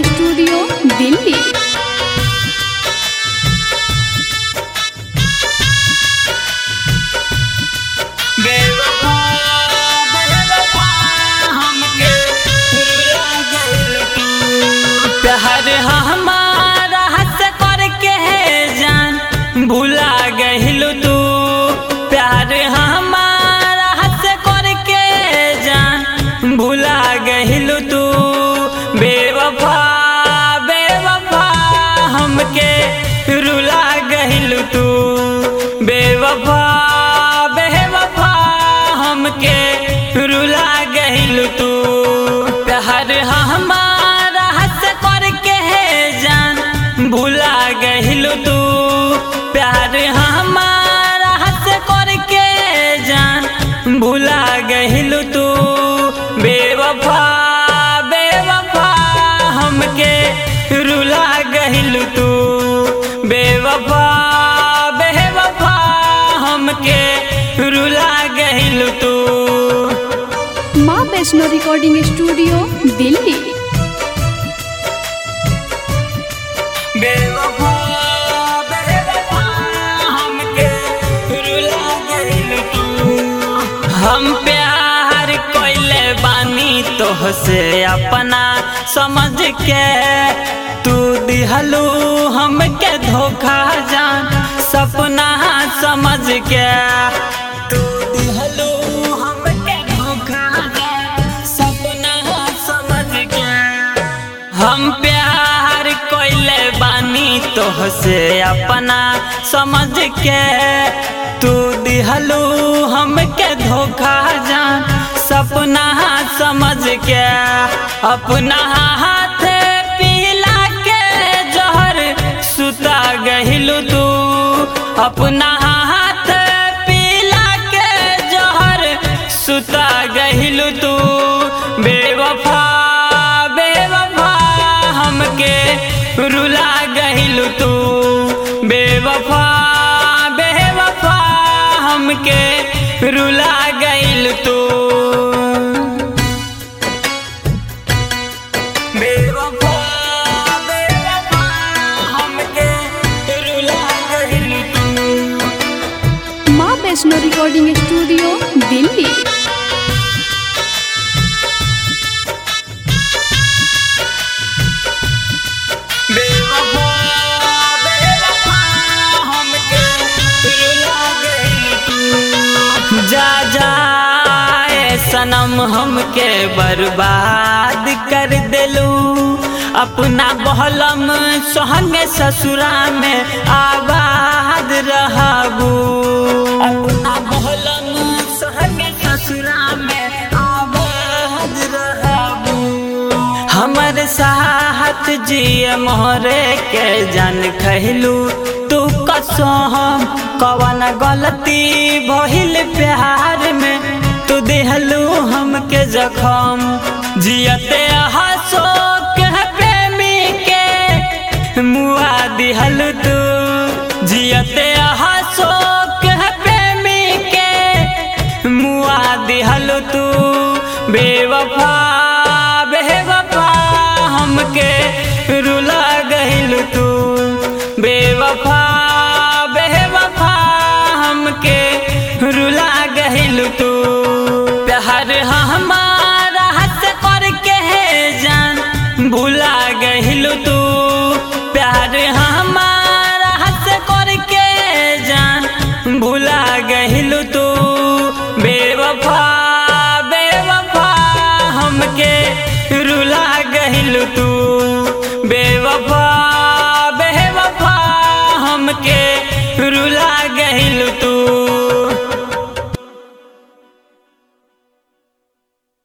Recording studio Delhi. प्यार हमारा हंस करके जान भुला गहिलु तू। प्यार हमारा हंस करके जान भुला गहिलु तू। बेवफा बेवफा हमके रुला गहिलु तू। बेवफा बेवफा हमके रुला गहिलु तू। प्यार हमारा हंस करके जान भुला गहिलु तू। प्यार हमारा हंस करके जान भुला गहिलु तू। बेवफा बेवफा हमके रुला गहिलु तू। बेवफा बेवफा हमके रुला गहिलु तू। माँ वैष्णो रिकॉर्डिंग स्टूडियो दिल्ली। बेवफा बेवफा हमके रुला गइलु तू। हम प्यार कइले बानी तोहसे अपना समझ के। तू दिहलू हमके धोखा जान सपना समझ के। तू दिहलू हमके धोखा जान सपना समझ के। हम प्यार कइले बानी तोहसे अपना समझ के। तू दिहलू हमके धोखा जान सपना समझ के। अपना हाथ पिला के जहर सुता गहिलू तू। अपना हाथ पिला के जहर सुता गहिलू तू। बेवफा बेवफा हमके रुला गहिलु तू। बेवफा बेवफा हमके रुला गइलु तू। बेवफा बेवफा हमके रुला गइलु तू। माँ वैष्णो रिकॉर्डिंग स्टूडियो दिल्ली। बेवफा बेवफा हमके रुला गइलु तू। जा जाए सनम हमके बर्बाद कर देलू। अपना बहलम सोहंगे ससुरा में आबाद रहबू। अपना बहलम सोहंगे ससुरा में आबाद रहबू। हमर साथ जिए मोहरे के जान खहिलू तू कसम। कवन गलती भइल प्यार में तू देहलू हमके जखम। जियते हंसो के प्रेमी के मुआ दिहलू तू। जियते हंसो के प्रेमी के मुआ दिहलू तू। बेवफा बेवफा हमके रुला गइलु तू। बेवफा बेवफा हमके रुला गइलु तू। प्यार हमारा हंस करके जान भुला गइलु तू।